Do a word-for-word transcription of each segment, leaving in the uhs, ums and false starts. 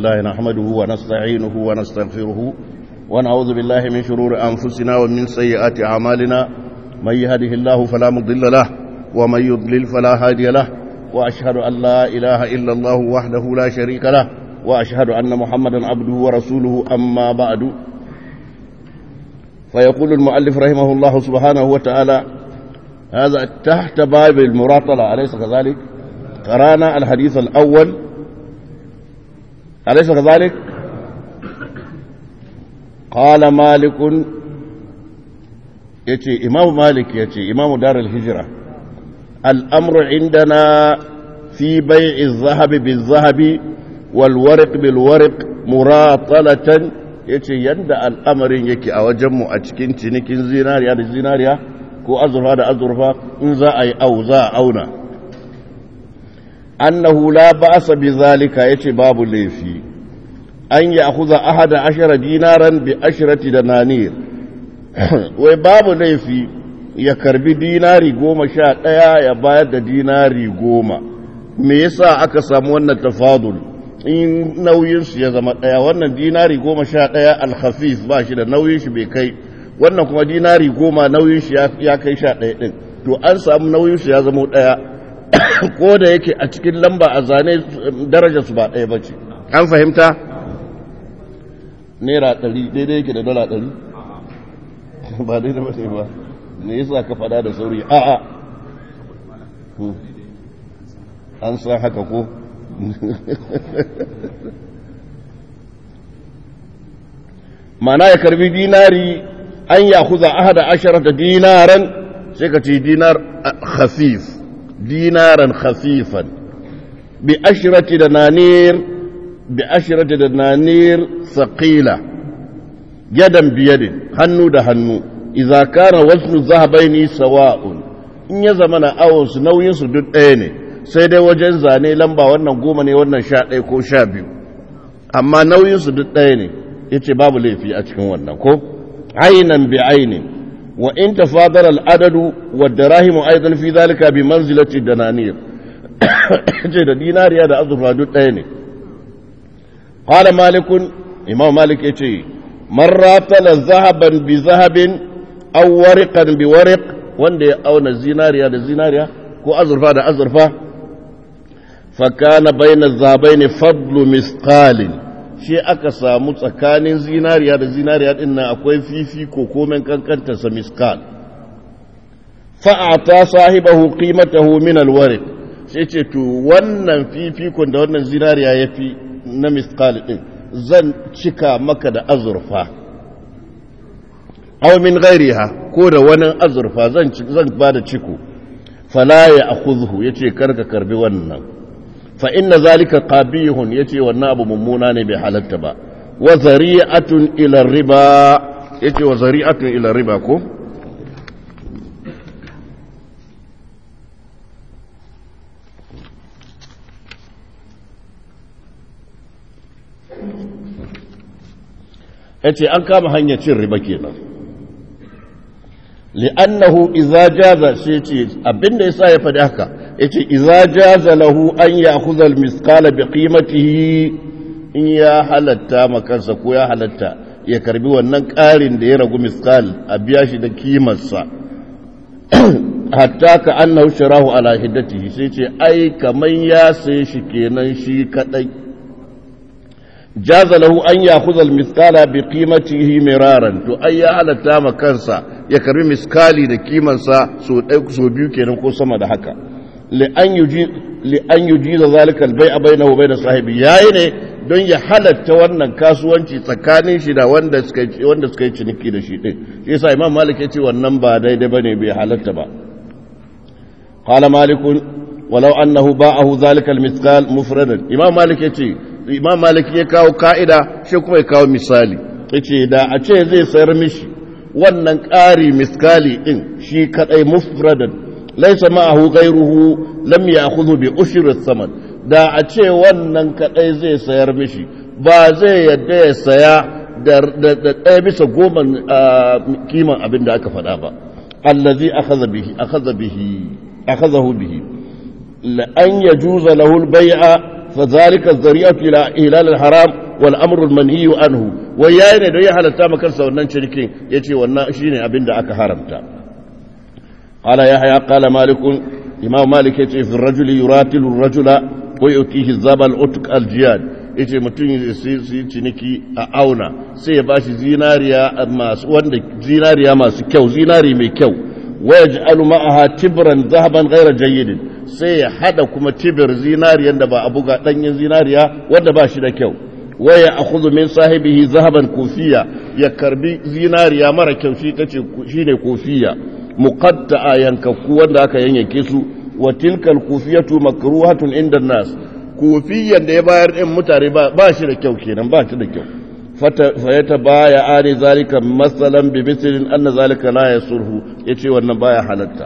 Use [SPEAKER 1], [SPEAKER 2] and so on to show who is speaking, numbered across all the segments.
[SPEAKER 1] الله نحمده ونستعينه ونستغفره ونعوذ بالله من شرور أنفسنا ومن سيئات أعمالنا من يهده الله فلا مضل له ومن يضلل فلا هادي له وأشهد أن لا إله إلا الله وحده لا شريك له وأشهد أن محمدا عبده ورسوله أما بعد فيقول المؤلف رحمه الله سبحانه وتعالى هذا تحت باب المراطلة أليس كذلك؟ قرانا الحديث الأول أليس كذلك؟ قال مالك يتي إمام مالك يتي إمام دار الهجرة الأمر عندنا في بيع الذهب بالذهب والورق بالورق مراطلة yace yanda al'amarin yake a wajenmu a cikin cinikin zinariya da zinariya ko azurfa da azurfa in za a yi au za a auna annahu la ba'sa bi zalika yace babu laifi an ya akhudha ahada ashara dinaran bi ashrati dananir wai babu laifi ya karbi dinari goma sha ɗaya ya bayar da dinari goma me yasa aka samu wannan tafadul in nauyinsu ya zama ɗaya wannan dinari goma sha ɗaya alhafif ba shi da nauyin shi bai kai wannan kuma dinari goma nauyin shi ya kai sha ɗaya ɗin to an samu nauyin shi ya zama ɗaya ko da yake a cikin lamba a zane darajarsu ba ɗaya ba ce an fahimta naira ɗari daidai yake da dala ɗari ba daidai ba ce ba ne yasa ka faɗa da sauri a'a an san haka ko mana ya karbi dinari an ya kuza ahada asharata dinaran sai ka ce dinar khafif dinaran khafifan bi ashrati dananir bi ashrati dananir thaqila yadan bi yadin hannu da hannu idza kana waznu zahabaini sawa'un in ya zamana awon su nauyin su duk ɗaya ne sai dai wajen zane lamba wannan goma ne wannan sha ɗaya ko sha biyu amma nauyinsu duk ɗaya ne ya ce babu laifi a cikin wannan ko ainan bi ainin wa in tafadar al'adadu wadda rahimu aizan fi zalika bi manzilati dananir ce da dinariya da azurfa duk ɗaya ne qala malikun imam malik ya ce man ratala zahaban bi zahabin aw wariqan bi wariq wanda ya auna zinariya da zinariya ko azurfa da azurfa fakana bayna zabaini fadlu misqalin shi aka samu tsakanin zinariya da zinariya din nan akwai fifi ko komen kankanta sa misqal fa'ata sahibahu qimatahu min alwariq sai ce to wannan fifikon da wannan zinariya yafi na misqal din zan cika maka da azurfa aw min ghairiha ko da wani azurfa zan zan bada ciko fala ya akhudhu yace karka karbi wannan fa inna zalika qabihun yace wannan abu mummuna ne bai halatta ba wa zari'atun ila riba yace wa zari'atun ila riba ko yace an kama hanyar cin riba kenan li'annahu idza jaza sai ce abinda yasa ya faɗi haka yace idza jaza lahu an ya'khudha al-misqala bi qimatihi in ya halatta makansa ko ya halatta ya karbi wannan ƙarin da ya ragu misqal a biya shi da kimarsa hatta ka annahu sharahu ala hiddatihi sai ce ai kaman ya sai shi kenan shi kadai jaza lahu an ya'khudha al-misqala bi qimatihi miraran to ai ya halatta makansa ya karbi miskali da kimansa so ɗaya so biyu kenan ko sama da haka li an yuji da zalika albai'a bainahu bain sahibi yayi ne don ya halatta wannan kasuwanci tsakanin shi da wanda suka wanda suka yi ciniki da shi din shi yasa imam malik ya ce wannan ba daidai bane bai halatta ba qala malik walau annahu ba'ahu zalika almiskal mufradan imam malik ya ce imam malik ya kawo ka'ida shi kuma ya kawo misali yace da a ce zai sayar mishi wannan ƙari miskali ɗin shi kaɗai mufradan laisa ma'ahu ghayruhu lam ya'khudhu bi ushri thaman da a ce wannan kaɗai zai sayar mishi ba zai yadda ya saya da ɗaya bisa goma kiman abin da aka faɗa ba allazi akhadha bihi akhadha bihi akhadhahu bihi la an yajuza lahu al-bay'a فذلك الذريعة إلى إهلال الحرام والأمر المنهي عنه وياين دو يحلتا مكرسا wannan cinikin yace wannan shine abin da aka haramta qala yahya qala malik imam malik yace fi ar-rajul yuratilu ar-rajula wa yutihi zabal utq al-jiyad yace mutun sai ciniki a auna sai ya bashi zinariya masu wanda zinariya masu kyau zinari mai kyau wayaj'alu ma'aha tibran zahaban ghayra jayyid sai ya hada kuma tibir zinariyan da ba a buga danyen zinariya wanda ba shi da kyau waya akhudhu min sahibihi zahaban kufiya ya karbi zinariya mara kyau shi tace shine kufiya muqatta'a yankaku wanda aka yanke su wa tilkal kufiyatu makruhatun inda nas kufiyan da ya bayar din mutare ba shi da kyau kenan ba shi da kyau fayata baya ani zalika masalan bi mithlin anna zalika la yasurhu yace wannan baya halatta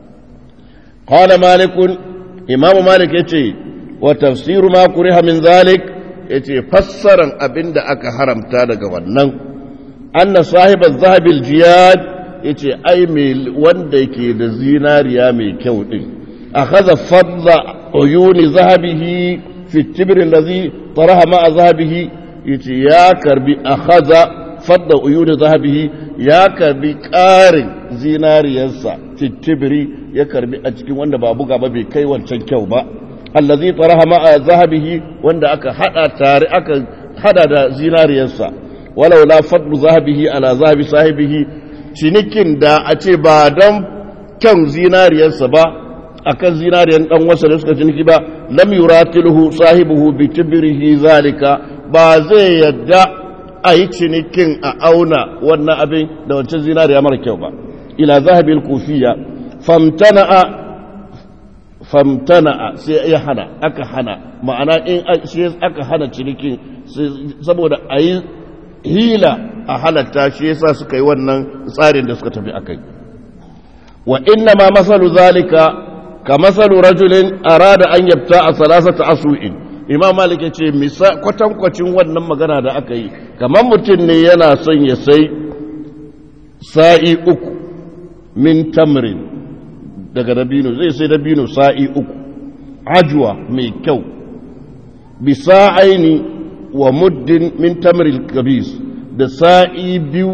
[SPEAKER 1] qala malik imam malik yace wa tafsiru ma kuriha min zalik yace fassaran abinda aka haramta daga wannan anna sahiba az-zahab al-jiyad yace ai mai wanda yake da zinariya mai kyau din akhadha fadla uyuni zahabihi fi at-tibr alladhi taraha ma'a zahabihi yace ya karbi akhadha fadda uyuni zahabihi ya karbi ƙarin zinariyarsa titibiri ya karbi a cikin wanda ba buga ba bai kai wancan kyau ba allazi taraha ma'a zahabihi wanda aka hada tare aka hada da zinariyarsa walau la fadlu zahabihi ala zahabi sahibihi cinikin da a ce ba dan kyan zinariyarsa ba akan zinariyan dan wasa da suka ciniki ba lam yuratiluhu sahibuhu bi tibrihi zalika ba zai yadda a yi cinikin a auna wannan abin da wancan zinariya mara kyau ba ila zahabil kufiya famtana'a famtana'a sai ya hana aka hana ma'ana in shi aka hana cinikin saboda a yi hila a halatta shi yasa suka yi wannan tsarin da suka tafi akai wa inna ma masalu zalika ka masalu rajulin arada an yabta a salasata asu'in imam malik ya ce kwatankwacin wannan magana da aka yi kamar mutum ne yana son ya sai sa'i uku min tamrin daga dabino zai sai dabino sa'i uku ajuwa mai kyau bi sa'aini wa muddin min tamril kabis da sa'i biyu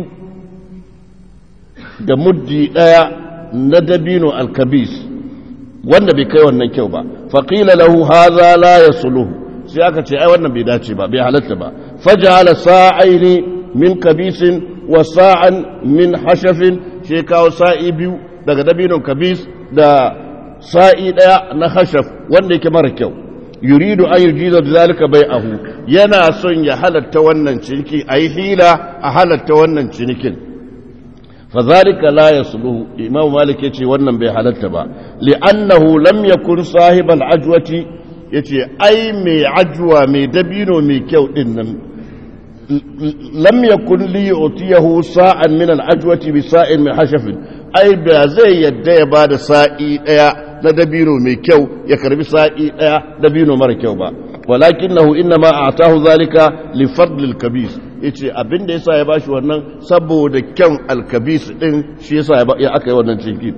[SPEAKER 1] da muddi daya na dabino alkabis wanda bai kai wannan kyau ba faqila lahu hadha la yasluhu sai aka ce ai wannan bai dace ba bai halatta ba faj'ala sa'aini min kabisin wa sa'an min hashafin sai kawo sa'i biyu daga dabinon kabis da sa'i daya na hashaf wanda yake mara kyau yuridu an yujiza zalika bai'ahu yana son ya halatta wannan ciniki ayi hila a halatta wannan cinikin فذلك لا يصلح امام مالك yace wannan bai halatta ba li'annahu lam yakun sahib al-ajwati yace ai mai ajwa mai dabino mai kyau din nan lam yakun li yu'tiyahu sa'an min al-ajwati bi sa'in min hashafin ai ba zai yadda ya bada sa'i daya na dabino mai kyau ya karbi sa'i daya dabino mara kyau ba walakinahu inma a'tahu zalika li fadl al-kabis yace abinda yasa ya bashi wannan saboda kyan al-kabis din shi yasa ya aka yi wannan cinki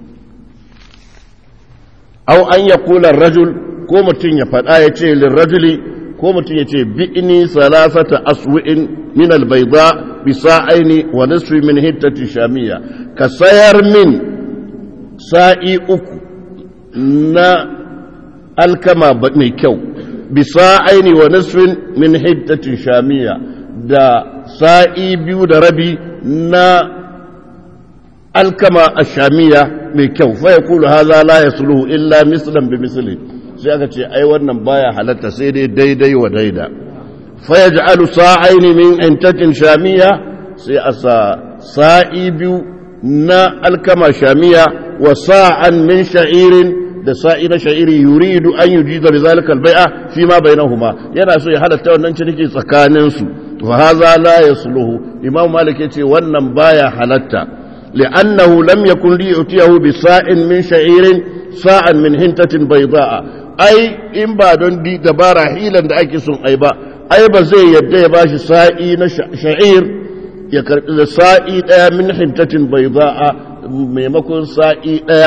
[SPEAKER 1] aw an yaqula ar-rajul ko mutun ya fada yace lirrajuli ko mutun yace bi'ni salasata aswa'in min al-bayda bi sa'aini wa nisfi min hittati shamiyya ka sayar min sa'i uku na alkama mai kyau bisa'aini wa nisfin min hiddatin shamiyya da sa'i biyu da rabi na alkama ash-shamiyya mai kyau fa yaqulu hadha la yasluhu illa mislan bi misli sai aka ce ai wannan baya halatta sai dai daidai wa daida fa yaj'alu sa'aini min intatin shamiyya sai asa sa'i biyu na alkama shamiyya wa sa'an min sha'irin da sa'i na sha'iri yuridu an yujiza bi zalika al-bai'a fi ma bainahuma yana so ya halatta wannan ciniki tsakanin su fa hadha la yasluhu imam malik yace wannan baya halatta li'annahu lam yakun li yutiyahu bi sa'in min sha'irin sa'an min hintatin bayda'a ai in ba don di dabara hilan da ake son ai ba ai ba zai yadda ya bashi sa'i na sha'ir ya karbi da sa'i daya min hintatin bayda'a maimakon sa'i daya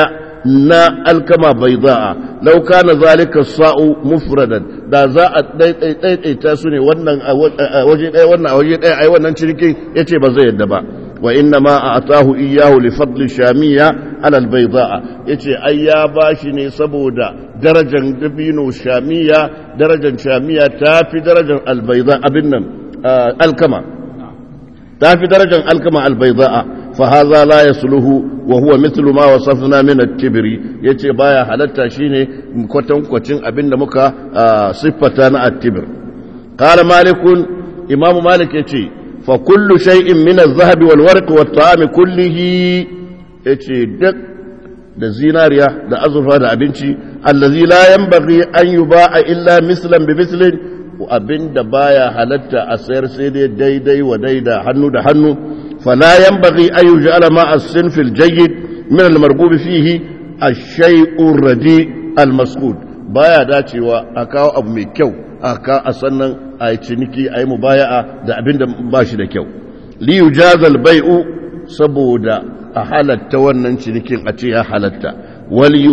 [SPEAKER 1] na alkama bayda'a law kana zalika as-sa'u mufradan da za a daidaita su ne wannan waje ɗaya wannan waje ɗaya ai wannan cinikin yace ba zai yadda ba wa inna ma a'tahu iyyahu li fadli shamiyya ala al-bayda'a yace ai ya bashi ne saboda darajar dabino shamiyya darajar shamiyya tafi darajar al-bayda abin nan alkama tafi darajar alkama al-bayda'a فهذا لا يصله وهو مثل ما وصفنا من الكبر yace baya halatta shine kwatan kwacin abinda muka siffata na at-tibr qala malik imam malik yace fa kullu shay'in min adh-dhahab wal-warq wat-ta'am kullihi yace duk da zinariya da azurfa da abinci allazi la yanbaghi an yuba'a illa mislan bi mislin abinda baya halatta a sayar sai dai daidai wa daida hannu da hannu فلا ينبغي أن يجعل مع الصنف الجيد من المرغوب فيه الشيء الرديء المسكوت بايا داتي وأكاو أبو ميكيو أكا أصنن أي تنكي أي مبايعة دا أبين باشي دا كيو ليجاز البيع سبودا أحالت ونن تنكي أتيها حالتا ولي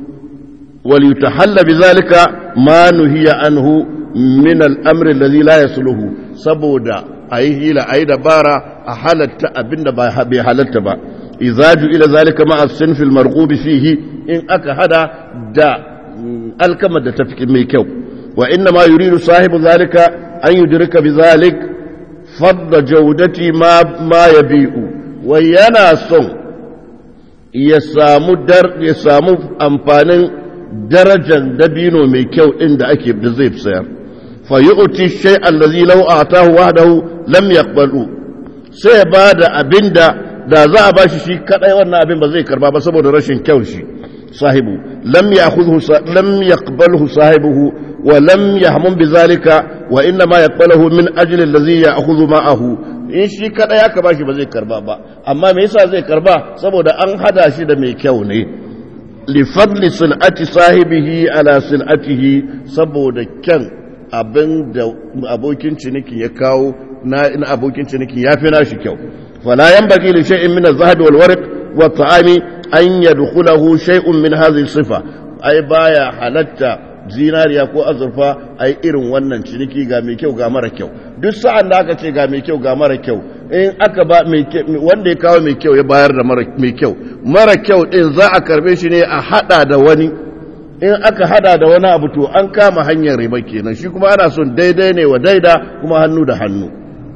[SPEAKER 1] وليتحل بذلك ما نهي عنه من الأمر الذي لا يصله سبودا a yi hila a yi dabara a halatta abinda bai halatta ba izaju ila zalika ma'a sinfil marghubi fihi in aka hada da alkama da tafi mai kyau wa inna ma yuridu sahibu zalika an yudrika bi zalik fadda jawdati ma ma yabi'u wa yana son ya samu dar ya samu amfanin darajar dabino mai kyau din da ake da zai sayar فيؤتي الشيء الذي لو أعطاه وحده لم يقبله sai ba da abin da da za a bashi shi kadai wannan abin ba zai karba ba saboda rashin kyau shi sahibu lam ya'khudhu lam yaqbalhu sahibuhu wa lam yahmum bizalika wa inna ma yaqbaluhu min ajli allazi ya'khudhu ma'ahu in shi kadai aka bashi ba zai karba ba amma me yasa zai karba saboda an hada shi da mai kyau ne li fadli sil'ati sahibihi ala sil'atihi saboda kyan abin da abokin ciniki ya kawo na abokin ciniki ya fi nashi kyau fala yanbaghi li shay'in min az-zahabi wal warq wa at-ta'ami an yadkhulahu shay'un min hadhihi sifa ai baya halatta zinariya ko azurfa ai irin wannan ciniki ga mai kyau ga mara kyau duk sa'an da aka ce ga mai kyau ga mara kyau in aka ba mai wanda ya kawo mai kyau ya bayar da mara mai kyau mara kyau din za a karbe shi ne a hada da wani in aka hada da wani abu to an kama hanyar riba kenan shi kuma ana son daidai ne wa daida kuma hannu da hannu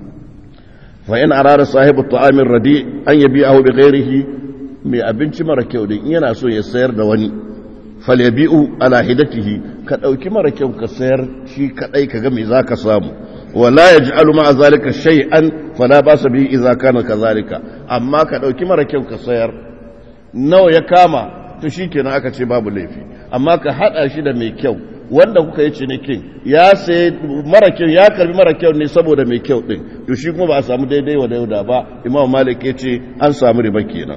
[SPEAKER 1] fa in arada sahibu ta'amir radi an yabi'ahu bi ghairihi mai abinci mara kyau din yana so ya sayar da wani falyabi'u ala hidatihi ka dauki mara kyau ka sayar shi kadai kaga me zaka samu wala yaj'alu ma'a zalika shay'an fala basa bihi idza kana kadhalika amma ka dauki mara kyau ka sayar nawa ya kama to shi kenan aka ce babu laifi amma ka hada shi da mai kyau wanda kuka yi cinikin ya sai mara kyau ya karbi mara kyau ne saboda mai kyau din to shi kuma ba a samu daidai wa dauda ba imam malik ya ce an samu riba kenan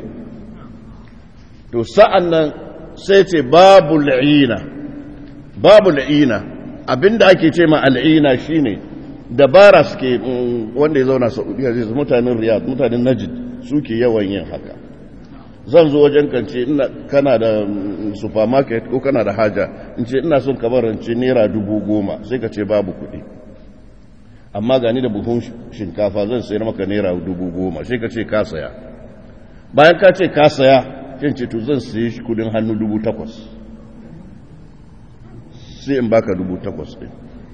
[SPEAKER 1] to sa'an nan sai ce babu al'ina babu al'ina abinda ake ce ma al'ina shine dabara suke wanda ya zauna Saudiya zai mutanen Riyadh mutanen Najd suke yawan yin haka zan zo wajen kance ina kana da supermarket ko kana da haja in ce ina son kamar rance naira dubu goma sai ka ce babu kuɗi amma gani da buhun shinkafa zan sayar maka naira dubu goma sai ka ce ka saya bayan ka ce ka saya kin ce to zan sayi shi kudin hannu dubu takwas sai in baka dubu takwas ɗin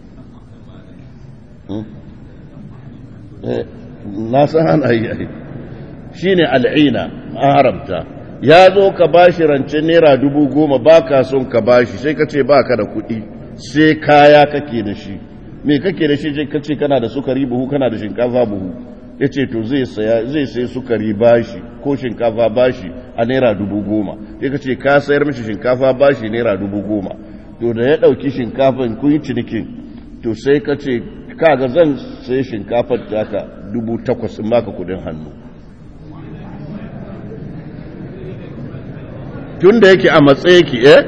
[SPEAKER 1] na san ana yi shi ne al'ina an haramta ya zo ka bashi rance naira dubu goma ba ka son ka bashi sai ka ce ba ka da kuɗi sai kaya kake da shi me kake da shi ka ce kana da sukari buhu kana da shinkafa buhu ya ce to zai sai sukari bashi ko shinkafa bashi a naira dubu goma sai ka ce ka sayar mishi shinkafa bashi naira dubu goma to da ya ɗauki shinkafan kun yi cinikin to sai ka ce kaga zan sai shinkafar taka dubu takwas in baka kudin hannu tun da yake a matsayi ki eh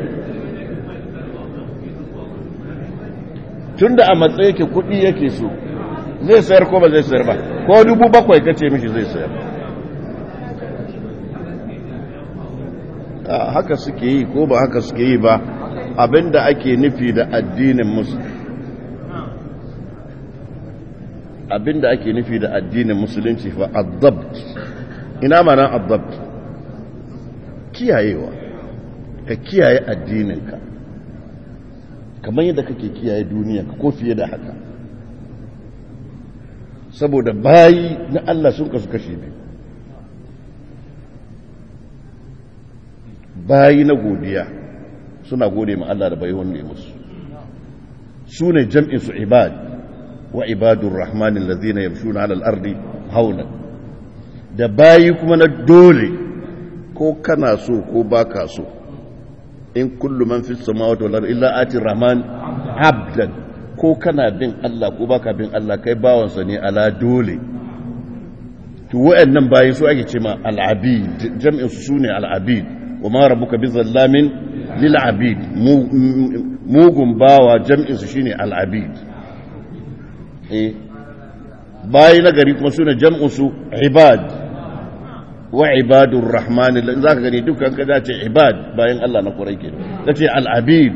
[SPEAKER 1] tun da a matsayi ki kudi yake so zai sayar ko ba zai sayar ba ko dubu bakwai kace mishi zai sayar haka suke yi ko ba haka suke yi ba abinda ake nufi da addinin musulunci abinda ake nufi da addinin musulunci fa adabt ina mana adabt kiyayewa ka kiyaye addininka kamar yadda kake kiyaye duniya ko fiye da haka saboda bayi na Allah sun kasu kashe biyu bayi na godiya suna gode ma Allah da bai wanda ya musu su ne jam'in su ibad wa ibadur rahman allazina yamshuna 'ala al-ardi hawlan da bayi kuma na dole ko kana so ko baka so in kullu man fis samawati wal ardi illa ati rahman abdan ko kana bin Allah ko baka bin Allah kai bawansa ne ala dole to wayannan bayi su ake cewa al-abid jam'in su sune al-abid وما ربك بظلام للعبيد موغن باوا جمع su shine al-abid eh bayi na gari kuma sune jam'u su ibad wa ibadur rahman zaka gani dukkan ka dace ibad bayan Allah na kurai ke dace al-abid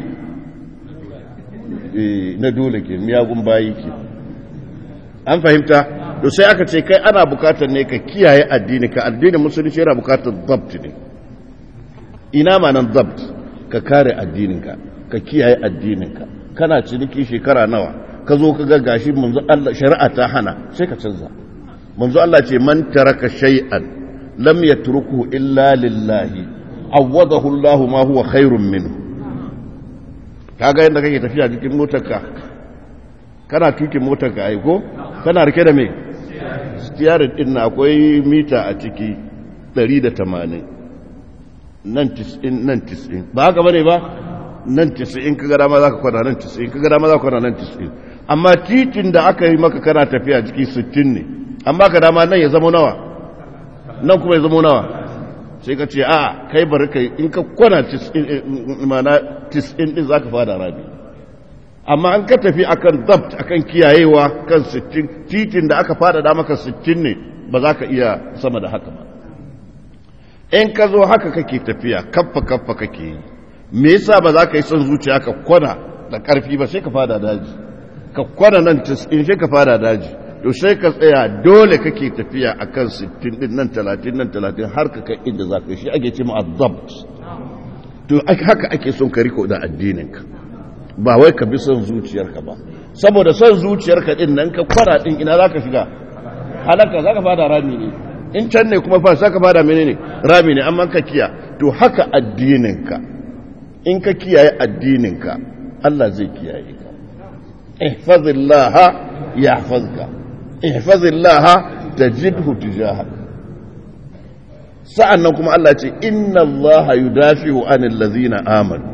[SPEAKER 1] eh na dole ke miyagun bayi ke an fahimta to sai aka ce kai ana bukatar ne ka kiyaye addini ka addinin musulunci yana bukatar dabt ne ina ma nan zabt ka kare addininka ka kiyaye addininka kana ciniki shekara nawa ka zo ka ga gashi manzo Allah shari'a ta hana sai ka canza manzo Allah ce man taraka shay'an lam yatruku illa lillahi awadahu Allah ma huwa khairun minhu kaga yanda kake tafiya cikin motarka kana tukin motarka ai ko kana rike da me steering din na akwai mita a ciki ɗari da tamanin nan tis'in nan tis'in ba haka bane ba nan tis'in kaga dama zaka kwana nan tis'in kaga dama zaka kwana nan tis'in amma titin da aka yi maka kana tafiya ciki sittin ne amma ka dama nan ya zama nawa nan kuma ya zama nawa sai ka ce a kai bari kai in ka kwana tis'in mana tis'in din zaka fada rabi amma an ka tafi akan dabt akan kiyayewa kan sittin titin da aka fada da maka sittin ne ba za ka iya sama da haka ba in ka zo haka kake tafiya kaffa kaffa kake yi me yasa ba za ka yi son zuciya ka kwana da karfi ba sai ka fada daji ka kwana nan in sai ka fada daji to sai ka tsaya dole kake tafiya akan sittin din nan talatin nan talatin har ka kai inda za ka yi shi ake ce ma adabt to haka ake son ka riko da addininka ba wai ka bi son zuciyarka ba saboda son zuciyarka din nan ka kwana din ina za ka shiga halaka za ka fada rami ne in can ne kuma fa saka bada menene rami ne amma ka kiya to haka addininka in ka kiyaye addininka Allah zai kiyaye ka ihfazillah yahfazka ihfazillah tajidhu tujahak sa'annan kuma Allah ce inna Allah yudafi'u 'anil ladzina amanu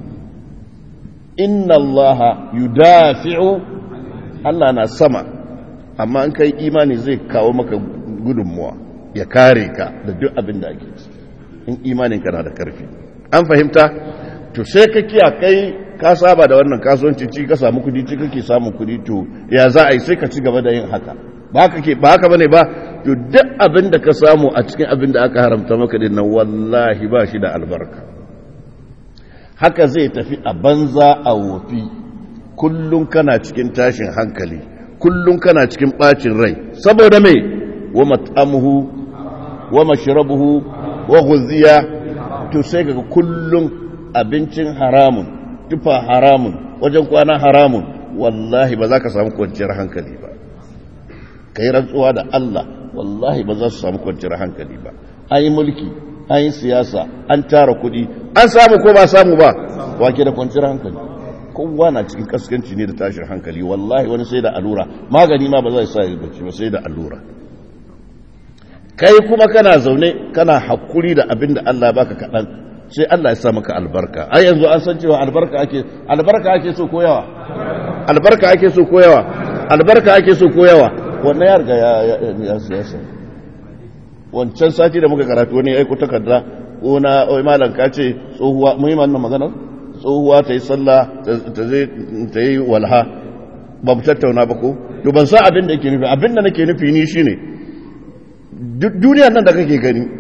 [SPEAKER 1] inna Allah yudafi'u Allah na sama amma in kai imani zai kawo maka gudunmuwa ya kare ka da duk abin da ake in imaninka na da karfi an fahimta to sai ka kiya kai ka saba da wannan kasuwanci ci ka samu kudi ci kake samun kudi to ya za a yi sai ka ci gaba da yin haka ba haka ke ba haka bane ba to duk abin da ka samu a cikin abin da aka haramta maka din nan wallahi ba shi da albarka haka zai tafi a banza a wofi kullum kana cikin tashin hankali kullum kana cikin bacin rai saboda me wa mat'amuhu wa mashrabuhu wa ghuziya to sai ga kullum abincin haramun tufa haramun wajen kwana haramun wallahi ba za ka samu kwanciyar hankali ba kai rantsuwa da Allah wallahi ba za su samu kwanciyar hankali ba an yi mulki an yi siyasa an tara kuɗi an samu ko ba samu ba wake da kwanciyar hankali kowa na cikin kaskanci ne da tashin hankali wallahi wani sai da allura magani ma ba zai sa ya bacci ba sai da allura kai kuma kana zaune kana hakuri da abin da Allah baka kaɗan sai Allah ya sa maka albarka ai yanzu an san cewa albarka ake albarka ake so ko yawa albarka ake so ko yawa albarka ake so ko yawa wannan ya riga ya ya siyasa wancan sati da muka karatu wani ya aiko takarda ko na oi malam ka ce tsohuwa muhimman nan magana tsohuwa ta yi sallah ta zai ta yi walha ba mu tattauna ba ko to ban san abin da yake nufi abin da nake nufi ni shine duniyar nan da kake gani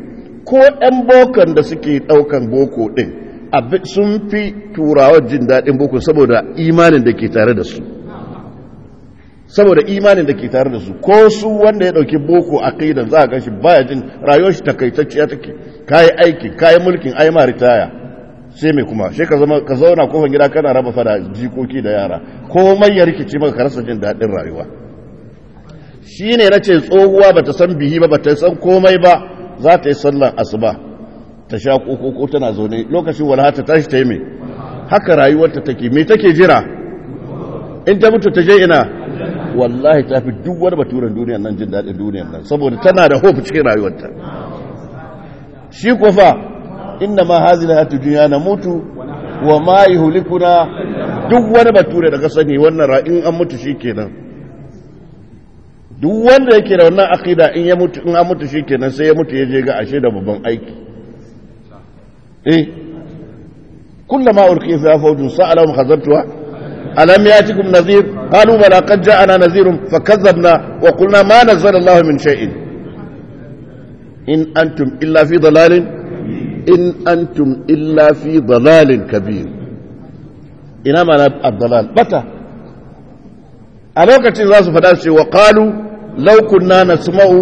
[SPEAKER 1] ko ɗan bokan da suke ɗaukan boko ɗin sun fi turawa jin daɗin boko saboda imanin da ke tare da su saboda imanin da ke tare da su ko su wanda ya ɗauki boko a kaidan za a gan shi baya jin rayuwar shi takaitacciya take kayi aiki kayi mulkin ai ma ritaya sai mai kuma sai ka zama ka zauna kofar gida kana raba fada jikoki da yara komai ya rikice maka ka rasa jin daɗin rayuwa shine nace tsohuwa bata san bihi ba bata san komai ba za ta yi sallar asuba ta sha koko ko tana zaune lokacin walha ta tashi ta yi mai haka rayuwarta take me take jira in ta mutu ta je ina wallahi ta fi duk wani baturen duniyar nan jin daɗin duniyar nan saboda tana da hope cikin rayuwarta shi ko fa inna ma hazila hatu duniya na mutu wa ma yuhlikuna duk wani bature da ka sani wannan ra'in an mutu shikenan duk wanda yake da wannan aqida in ya mutu in an mutu shikenan sai ya mutu ya je ga ashe da babban aiki eh kullama ulqiya fi fawjun sa'alahum khazartuha alam yatikum nadhir qalu bala qad ja'ana nadhirun fakazzabna wa qulna ma nazzala Allahu min shay'in in antum illa fi dalalin in antum illa fi dalalin kabir ina ma ad-dalal bata a lokacin za su fada ce wa qalu law kunna nasma'u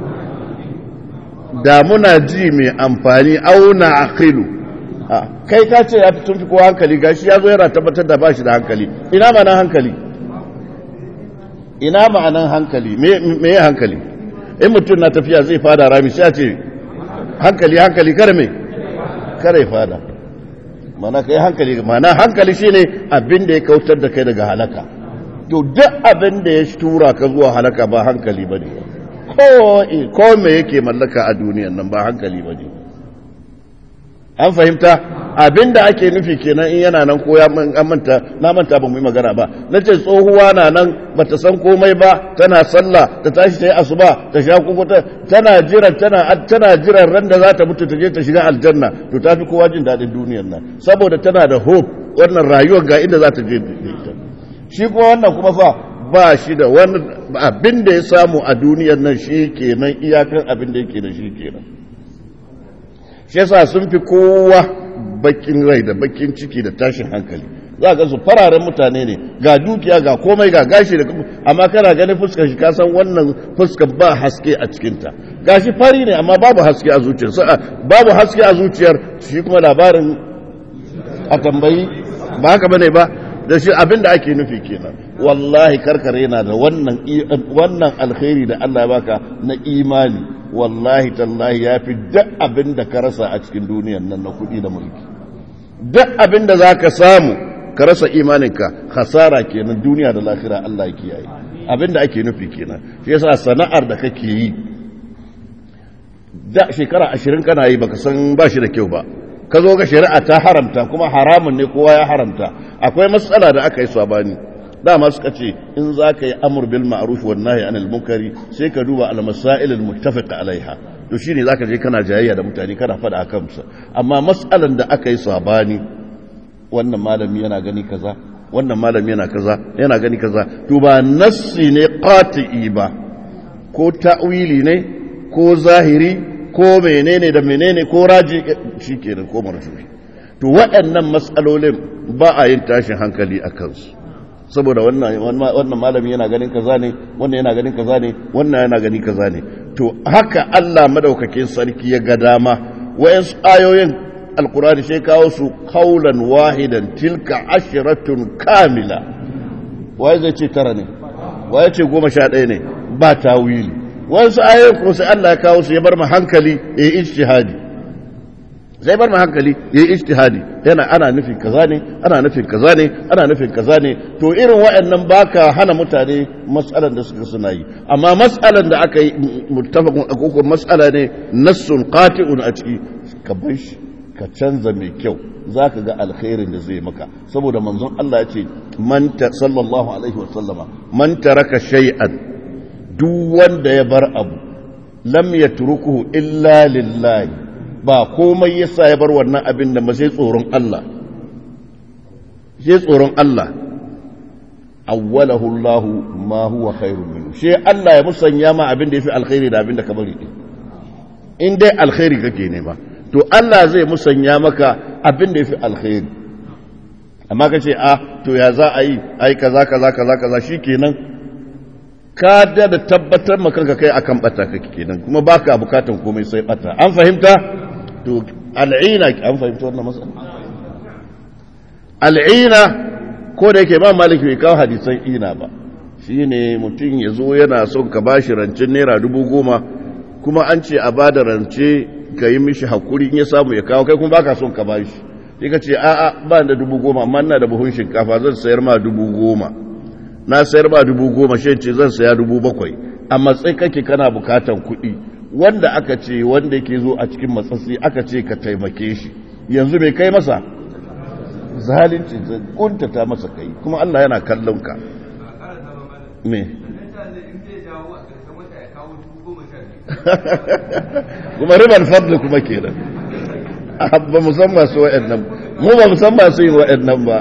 [SPEAKER 1] da muna ji mai amfani auna aqilu kai ka ce ya tun fi ko hankali gashi ya zo yana tabbatar da ba shi da hankali ina ma'anan hankali ina ma'anan hankali me ya hankali in mutum na tafiya zai fada rami sai a ce hankali hankali kare me kare fada mana kai hankali mana hankali shine abin da ya kautar da kai daga halaka to duk abin da ya tura ka zuwa halaka ba hankali bane ko ko me yake mallaka a duniyan nan ba hankali bane an fahimta abinda ake nufi kenan in yana nan ko ya manta na manta ba mu yi magana ba nace tsohuwa na nan bata san komai ba tana sallah ta tashi ta yi asuba ta sha koko tana jiran tana tana jiran ran da za ta mutu ta je ta shiga aljanna to tafi kowa jin dadin duniyar nan saboda tana da hope wannan rayuwar ga inda za ta je ita shi kuma wannan kuma fa ba shi da wani abin da ya samu a duniyar nan shi kenan iyakan abin da yake da shi kenan shi yasa sun fi kowa bakin rai da bakin ciki da tashin hankali za ga su fararen mutane ne ga dukiya ga komai ga gashi da amma kana ganin fuskar shi ka san wannan fuskar ba haske a cikinta gashi fari ne amma babu haske a zuciyar babu haske a zuciyar shi kuma labarin a tambayi ba haka bane ba da shi abinda ake nufi kenan wallahi karkare yana da wannan wannan alkhairi da Allah ya baka na imani wallahi tallahi ya fi duk abin da ka rasa a cikin duniyan nan na kuɗi da mulki duk abin da za ka samu ka rasa imaninka hasara kenan duniya da lahira Allah ya kiyaye abin da ake nufi kenan shi yasa sana'ar da kake yi da shekara ashirin kana yi baka san ba shi da kyau ba ka zo ga shari'a ta haramta kuma haramun ne kowa ya haramta akwai matsala da aka yi sabani dama suka ce in za ka yi amur bil ma'ruf wan nahy anil munkari sai ka duba al masail al muttafiq alaiha to shine zaka je kana jayayya da mutane kana fada akan su amma mas'alan da aka yi sabani wannan malami yana gani kaza wannan malami yana kaza yana gani kaza to ba nassi ne qati'i ba ko ta'wili ne ko zahiri ko menene da menene ko raji shikenan ko marjuhi to waɗannan mas'alolin ba a yin tashin hankali akan su saboda wannan wannan malami yana ganin kaza ne wannan yana ganin kaza ne wannan yana ganin kaza ne to haka Allah madaukakin sarki ya ga dama wayansu ayoyin alqur'ani sai kawo su qaulan wahidan tilka ashratun kamila wai zai ce tara ne wai ce goma sha ɗaya ne ba tawili wayansu ayoyin ko sai Allah ya kawo su ya bar mu hankali eh ijtihadi zai bar mu hankali ya yi ijtihadi yana ana nufin kaza ne ana nufin kaza ne ana nufin kaza ne to irin waɗannan baka hana mutane mas'alan da suka suna yi amma mas'alan da aka yi muttafaqun ko mas'ala ne nassun qati'un a ciki ka bar shi ka canza mai kyau zaka ga alkhairin da zai maka saboda manzon Allah ya ce man ta sallallahu alaihi wa sallama man taraka shay'an duk wanda ya bar abu lam yatrukuhu illa lillahi ba komai yasa ya bar wannan abin da sai tsoron Allah sai tsoron Allah awwalahu Allah ma huwa khairun minhu sai Allah ya musanya ma abin da yafi alkhairi da abin da ka bari din in dai alkhairi kake nema to Allah zai musanya maka abin da yafi alkhairi amma kace a to ya za a yi ai kaza kaza kaza kaza shikenan ka da da tabbatar maka kanka kai akan bata kake kenan kuma baka bukatan komai sai bata an fahimta to al'ina an fahimta wannan masala al'ina ko da yake ba maliki bai kawo hadisan ina ba shine mutum ya zo yana son ka bashi rancen naira dubu goma kuma an ce a bada rance ka yi mishi hakuri in ya samu ya kawo kai kuma baka son ka bashi sai ka ce a'a ba da dubu goma amma ina da buhun shinkafa zan sayar ma dubu goma na sayar ma dubu goma shi ce zan saya dubu bakwai amma sai kake kana bukatan kuɗi wanda aka ce wanda yake zo a cikin matsatsi aka ce ka taimake shi yanzu mai kai masa zalunci kuntata masa kai kuma Allah yana kallon ka me kuma ribar fadli kuma kenan ba musamman su wa'annan mu ba musamman su yin wa'annan ba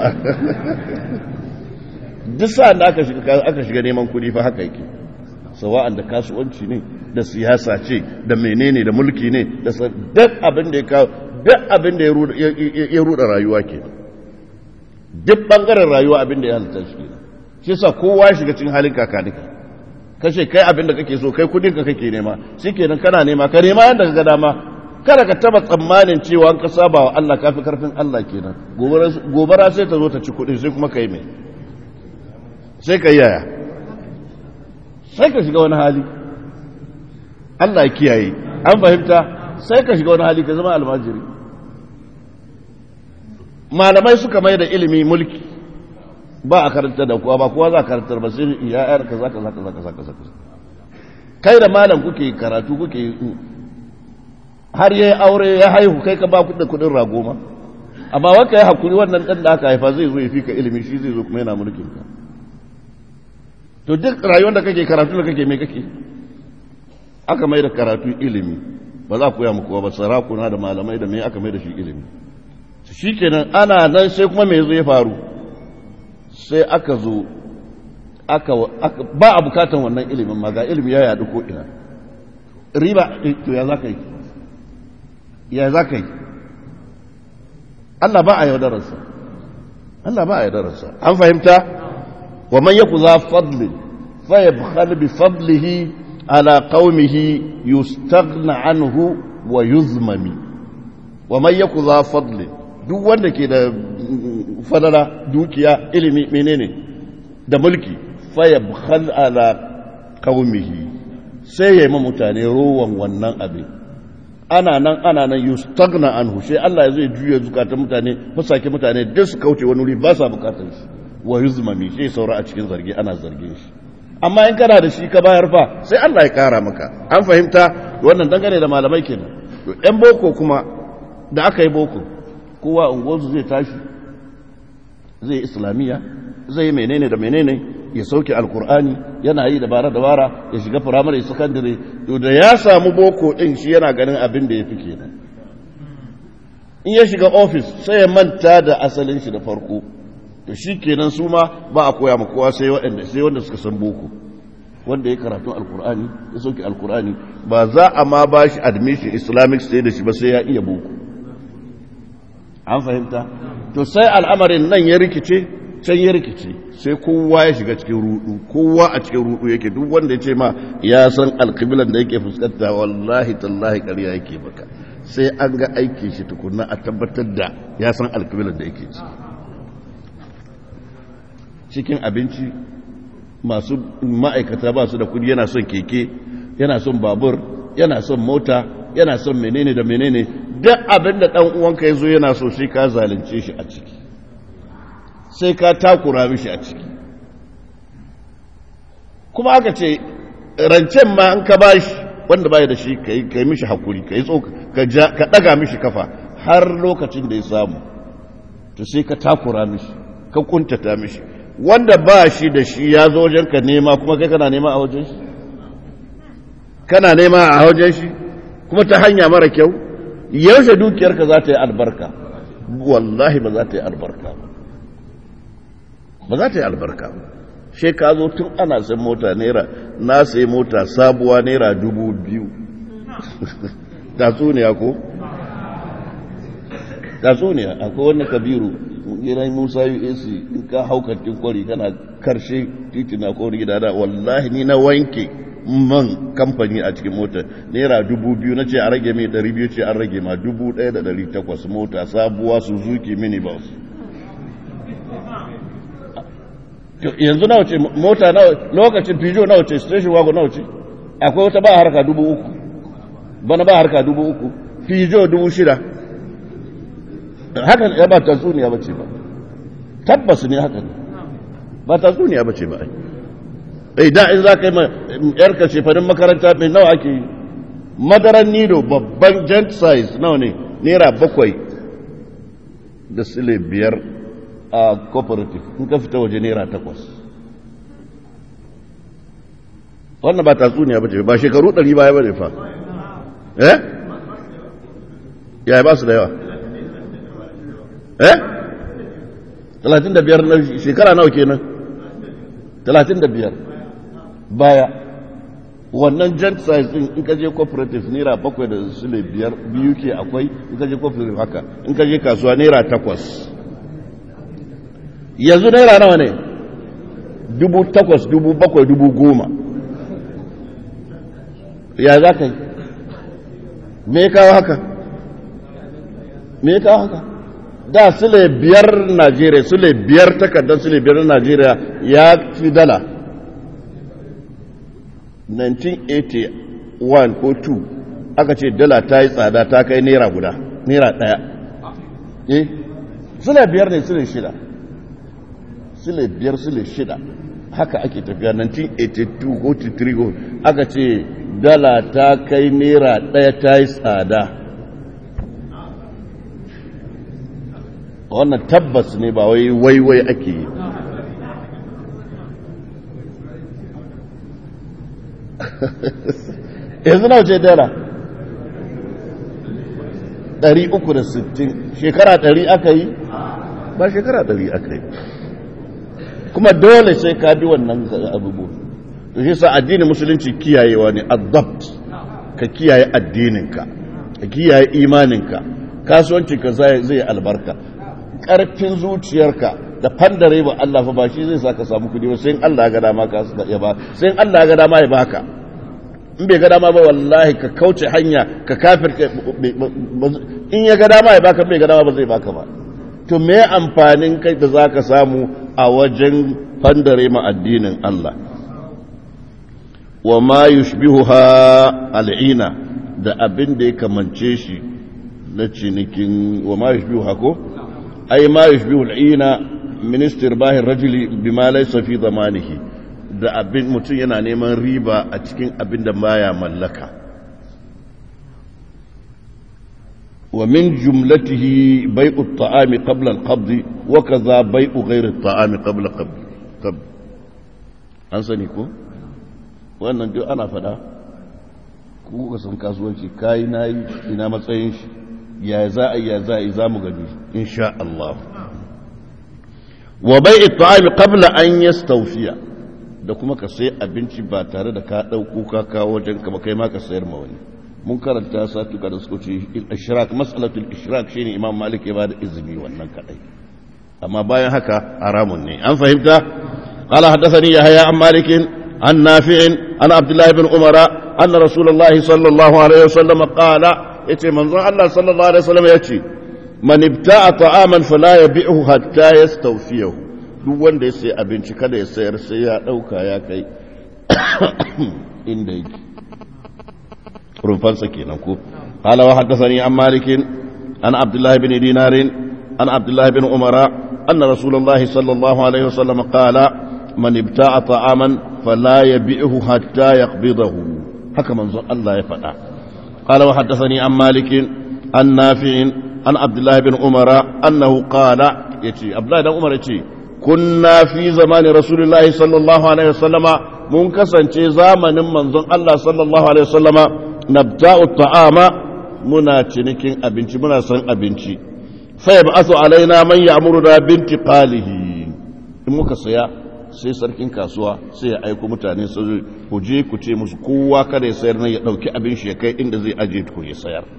[SPEAKER 1] duk sa'an da aka shiga aka shiga neman kudi fa haka yake sawa'an da kasuwanci ne da siyasa ce da menene da mulki ne da duk abin da ya kawo duk abin da ya ruda rayuwa kenan duk bangaren rayuwa abin da ya halitta shi kenan shi yasa kowa ya shiga cikin halin kakanika kashe kai abin da kake so kai kudin ka kake nema shikenan kana nema ka nema yanda ka ga dama kada ka taba tsammanin cewa ka saba wa Allah kafi karfin Allah kenan gobara sai ta zo ta ci kudin sai kuma kai mai sai ka yaya sai ka shiga wani hali Allah ya kiyaye an fahimta sai ka shiga wani hali ka zama almajiri malamai suka mai da ilimi mulki ba a karanta da kowa ba kowa za a karantar ba sai ya'yar ka za ka za ka za ka za ka za ka kai da malam kuke karatu kuke har yayi aure ya haihu kai ka ba ku da kudin rago ma amma wanda ya hakuri wannan dan da aka haifa zai zo ya fika ilimi shi zai zo kuma yana mulkin ka to duk rayuwar da kake karatu da kake me kake aka mai da karatu ilimi ba za ku ya muku ba sarakuna da malamai da me aka mai da shi ilimi shikenan ana nan sai kuma me zai faru sai aka zo aka ba a bukatan wannan ilimin ma ga ilimi ya yadu ko ina riba to ya zaka yi ya zaka yi Allah ba a yaudararsa Allah ba a yaudararsa an fahimta wa man yakuza fadli fa yabkhal bi fadlihi ala qaumihi yustaghna anhu wa yuzmami wa man yakuza fadli duk wanda ke da fadala dukiya ilimi menene da mulki fa yabkhal ala qaumihi sai ya yi mutane rowan wannan abin ana nan ana nan yustaghna anhu sai Allah ya zai juya zukatan mutane fasake mutane duk su kauce wani wuri ba sa bukatar shi wa yuzmami sai saura a cikin zargi ana zargin shi amma in kana da shi ka bayar fa sai Allah ya kara maka an fahimta wannan dangane da malamai kenan to ɗan boko kuma da aka yi boko kowa ungozu zai tashi zai islamiyya zai menene da menene ya sauke alkur'ani yana yi dabara dabara ya shiga firamare sakandare to da ya samu boko din shi yana ganin abin da ya fi kenan in ya shiga ofis sai ya manta da asalin shi da farko to shi kenan su ma ba a koya ma kowa sai wanda sai wanda suka san boko wanda ya karatu alkur'ani ya sauke alkur'ani ba za a ma ba shi admission islamic studies da shi ba sai ya iya boko an fahimta to sai al'amarin nan ya rikice can ya rikice sai kowa ya shiga cikin rudu kowa a cikin rudu yake duk wanda ya ce ma ya san alƙiblan da yake fuskanta wallahi tallahi ƙarya yake baka sai an ga aikin shi tukunna a tabbatar da ya san alƙiblan da yake ci cikin abinci masu ma'aikata ba su da kudi yana son keke yana son babur yana son mota yana son menene da menene duk abin da ɗan uwanka ya zo yana so sai ka zalunce shi a ciki sai ka takura mishi a ciki kuma aka ce rancen ma an ka ba shi wanda bai da shi ka yi mishi hakuri ka yi tsoka ka ɗaga mishi kafa har lokacin da ya samu to sai ka takura mishi ka kuntata mishi wanda ba shi da shi ya zo wajen ka nema kuma kai kana nema a wajen shi kana nema a wajen shi kuma ta hanya mara kyau yaushe dukiyarka za ta yi albarka wallahi ba za ta yi albarka ba ba za ta yi albarka ba she ka zo tun ana sai mota naira na sai mota sabuwa naira dubu biyu tatsuniya ko tatsuniya akwai wani kabiru gidan Musa U A C in ka haukatin kwari kana karshe titina ko gida da wallahi ni na wanke man kamfani a cikin mota naira dubu biyu na ce a rage mai ɗari biyu ce an rage ma dubu ɗaya da ɗari takwas mota sabuwa Suzuki minibus yanzu nawa ce mota nawa lokacin Peugeot nawa ce station wagon nawa ce akwai wata ba harka dubu uku bana ba harka dubu uku Peugeot dubu shida haka ya ba tatsuniya bace ba tabbas ne haka ne ba tatsuniya bace ba ai da in za ka yi yarka shefanin makaranta mai nawa ake yi madaran nido babban gent size nawa ne naira bakwai da sile biyar a cooperative in ka fita waje naira takwas wannan ba tatsuniya bace ba shekaru ɗari baya ba ne fa eh ya ba su da yawa eh talatin da biyar na shekara nawa kenan talatin da biyar baya wannan gent size din in ka je cooperative naira bakwai da sule biyar biyu ke akwai in ka je cooperative haka in ka je kasuwa naira takwas yanzu naira nawa ne dubu takwas dubu bakwai dubu goma ya za ka yi me kawo haka me kawo haka da sule biyar Najeriya sule biyar takardar sule biyar Najeriya ya fi dala nineteen eighty-one ko two aka ce dala ta yi tsada ta kai naira guda naira daya eh sule biyar ne sule shida sule biyar sule shida haka ake tafiya nineteen eighty-two ko eighty-three ko aka ce dala ta kai naira daya ta yi tsada wannan tabbas ne ba wai waiwai ake yi yanzu na wuce dala ɗari uku da sittin shekara ɗari aka yi ba shekara ɗari aka yi kuma dole sai ka bi wannan abubuwa to shi sa addinin musulunci kiyayewa ne adapt ka kiyaye addininka ka kiyaye imaninka kasuwancinka zai albarka ƙarfin zuciyarka da fandare ba Allah fa ba shi zai sa ka samu kudi ba sai in Allah ya ga dama ka ya ba sai in Allah ya ga dama ya baka in bai ga dama ba wallahi ka kauce hanya ka kafirce in ya ga dama ya baka bai ga dama ba zai baka ba to me amfanin kai da zaka samu a wajen fandare ma addinin Allah wa ma yushbihuha al'ina da abin da ya kamance shi na cinikin wa ma yushbihuha ko ai ma yushbihu al'ina min istirbahi rajuli bima laysa fi zamanihi da abin mutum yana neman riba a cikin abin da baya mallaka wa min jumlatihi bai'u at-ta'ami qabla al-qabd wa kadha bai'u ghayri at-ta'ami qabla qabd an sani ko wannan duk ana fada ku ka san kasuwanci kai nayi ina matsayin shi ya za a ya za a za mu gani insha Allah wa bai'i at-ta'ami qabla an yastawfiya da kuma ka sai abinci ba tare da ka dauko ka kawo wajen ka ba kai ma ka sayar ma wani mun karanta satuka da suka ce al-ishrak mas'alatul ishrak shine Imam Malik ya bada izini wannan kadai amma bayan haka haramun ne an fahimta qala hadathani yahya an malik an nafi' an abdullah ibn umara anna rasulullah sallallahu alaihi wasallam qala yace manzon Allah sallallahu alaihi wasallam yace man ibta'a ta'aman fala yabi'uhu hatta yastawfiyahu duk wanda ya sai abinci kada ya sayar sai ya dauka ya kai inda yake rufansa kenan ko qala wa haddathani an malik an abdullah ibn dinar an abdullah ibn umara anna rasulullah sallallahu alaihi wasallam qala man ibta'a ta'aman fala yabi'uhu hatta yaqbidahu haka manzon Allah ya faɗa قال وحدثني عن مالك عن نافع عن عبد الله بن عمر أنه قال يتي عبد الله بن عمر يتي كنا في زمان رسول الله صلى الله عليه وسلم منكسن زمن منزون الله صلى الله عليه وسلم نبتاع الطعام منا تنكين أبنتي منا سن أبنتي فيبعث علينا من يأمرنا بانتقاله muka saya sai sarkin kasuwa sai ya aiko mutane su ku je ku ce musu kowa kada ya sayar nan ya dauki abin shi ya kai inda zai aje ku ya sayar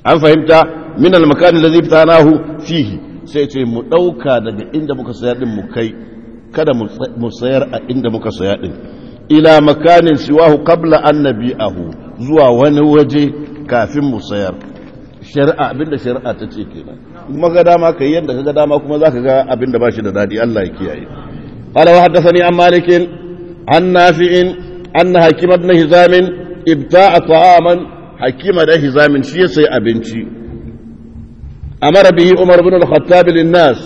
[SPEAKER 1] an fahimta min al-makan alladhi ibtanahu fihi sai ce mu dauka daga inda muka saya din mu kai kada mu sayar a inda muka saya din ila makanin siwahu qabla an nabi'ahu zuwa wani waje kafin mu sayar shari'a abinda shari'a ta ce kenan kuma ga dama kai yanda kaga dama kuma zaka ga abinda bashi da dadi Allah ya kiyaye qala wa haddathani an malik an nafi'in anna hakim ibn hizam ibta'a ta'aman hakim da hizam shi ya sai abinci amara bihi umar ibn al-khattab lin-nas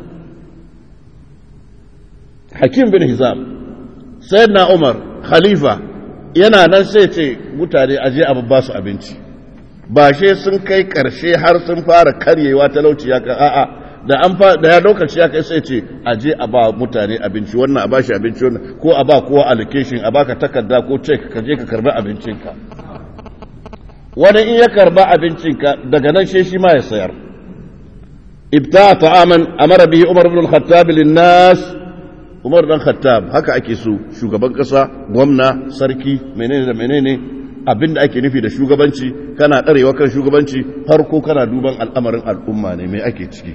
[SPEAKER 1] hakim bin hizam sayyidina umar khalifa yana nan sai ce mutane aje a babba su abinci ba she sun kai karshe har sun fara karyewa talauci ya kai a'a da an fa da ya lokaci ya kai sai ce aje a ba mutane abinci wannan a bashi abinci wannan ko a ba kowa allocation a baka takarda ko check ka je ka karba abincinka wani in ya karba abincinka daga nan she shi ma ya sayar ibta ta'aman amara bihi umar ibn al-khattab lin-nas umar dan khattab haka ake so shugaban kasa gwamna sarki menene da menene abinda ake nufi da shugabanci kana darewa kan shugabanci farko kana duban al'amarin al'umma ne mai ake ciki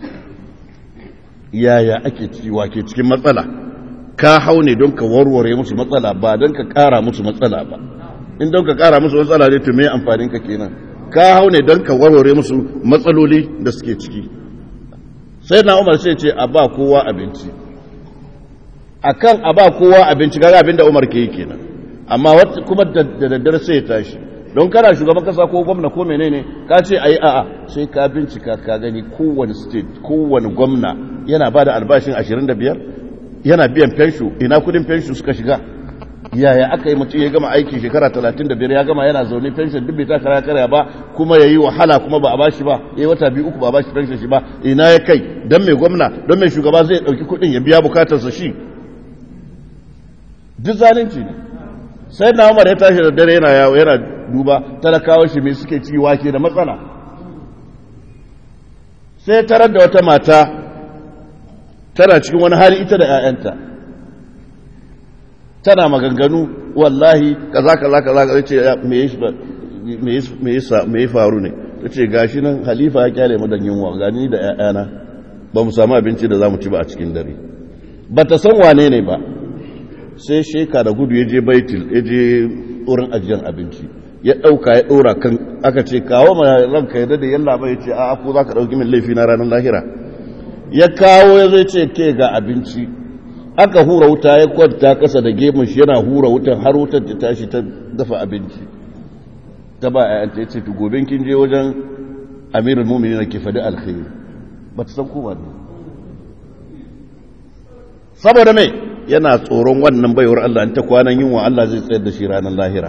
[SPEAKER 1] yaya ake ciki wake cikin matsala ka haune don ka warware musu matsala ba don ka kara musu matsala ba in don ka kara musu matsala ne to me amfanin ka kenan ka haune don ka warware musu matsaloli da suke ciki sai na umar sai ce a ba kowa abinci akan a ba kowa abinci kaga abinda Umar ke yi kenan amma wata kuma da daddare sai ya tashi don kana shugaban kasa ko gwamna ko menene ka ce ayi a'a sai ka bincika ka gani kowane state kowane gwamna yana bada albashin ashirin da biyar yana biyan pension ina kudin pension suka shiga yaya aka yi mutum ya gama aiki shekara talatin da biyar ya gama yana zaune pension duk bai ta kara karya ba kuma yayi wahala kuma ba a bashi ba yayi wata biyu uku ba a bashi pension shi ba ina ya kai dan mai gwamna don mai shugaba zai dauki kudin ya biya bukatarsa shi duk zalunci ne sai na umar ya tashi da dare yana yawo yana duba talakawa shi mai suke ci wake da matsala sai tarar da wata mata tana cikin wani hali ita da 'ya'yanta tana maganganu wallahi kaza kaza kaza ce me yasa me ya faru ne yace gashi nan halifa ya kyale mu dan yunwa gani da 'ya'yana ba mu samu abinci da zamu ci ba a cikin dare bata san wane ne ba sai sheka da gudu ya je baitul ya je wurin ajiyar abinci ya ɗauka ya ɗora kan aka ce kawo ma ranka ya dade yalla ba ya ce a ko za ka ɗauki min laifi na ranar lahira ya kawo ya zai ce ke ga abinci aka hura wuta ya kwanta kasa da gemun shi yana hura wutan har wutar ta tashi ta dafa abinci ta ba a yanta ya ce tu gobe kin je wajen amirul mu'minin ke faɗi alkhairi ba ta san ko ba ne saboda mai yana tsoron wannan baiwar Allah ta kwanan yunwa Allah zai tsayar da shi ranar lahira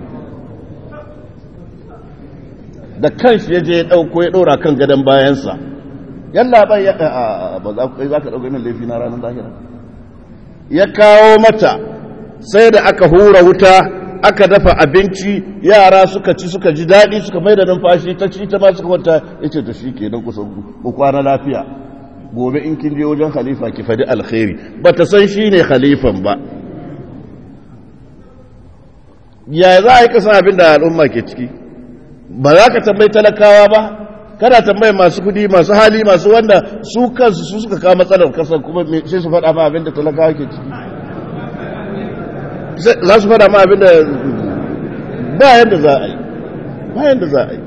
[SPEAKER 1] da kanshi ya je ya dauko ya dora kan gadon bayansa yalla bai ya ba za ka za ka dauka min laifi na ranar lahira ya kawo mata sai da aka hura wuta aka dafa abinci yara suka ci suka ji daɗi suka mai da numfashi ta ci ta ba suka wanta yace to shikenan ku ku kwana lafiya gobe in kin je wajen khalifa ki fadi alkhairi ba ta san shi ne khalifan ba ya za a yi kasan abin da al'umma ke ciki ba za ka tambayi talakawa ba kana tambayi masu kudi masu hali masu wanda su kansu su suka kawo matsalar kasar kuma sai su faɗa ma abin da talakawa ke ciki za su faɗa ma abin da ba yadda za a yi ba yadda za a yi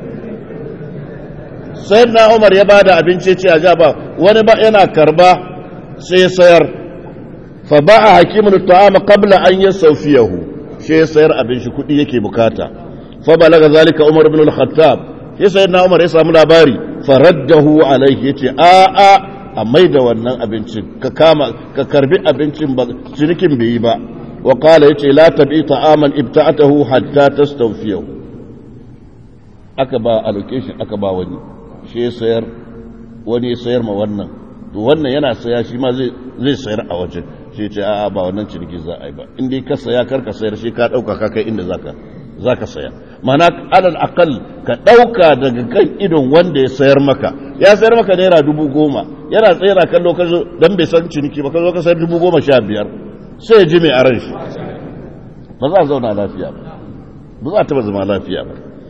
[SPEAKER 1] sai na umar ya bada abinci ce a jaba wani ba yana karba sai sayar fa ba a hakimin ta'ama qabla an yasawfiyahu sai sayar abin shi kudi yake bukata fa balaga zalika umar ibn al-khattab sai sayyidina umar ya samu labari faraddahu alayhi yace a a a maida wannan abincin ka kama ka karbi abincin ba cinikin bai yi ba wa qala yace la tabi ta'aman ibta'atahu hatta tastawfiyahu aka ba allocation aka ba wani shi sayar wani sayar ma wannan to wannan yana saya shi ma zai zai sayar a wajen shi ce a'a ba wannan ciniki za a yi ba in dai ka saya kar ka sayar shi ka dauka ka kai inda zaka zaka saya mana alal aqal ka dauka daga kan idon wanda ya sayar maka ya sayar maka naira dubu goma yana tsayar kan lokacin dan bai san ciniki ba ka zo ka sayar dubu goma sha biyar sai ya ji mai aran shi ba za a zauna lafiya ba ba za ta zama lafiya ba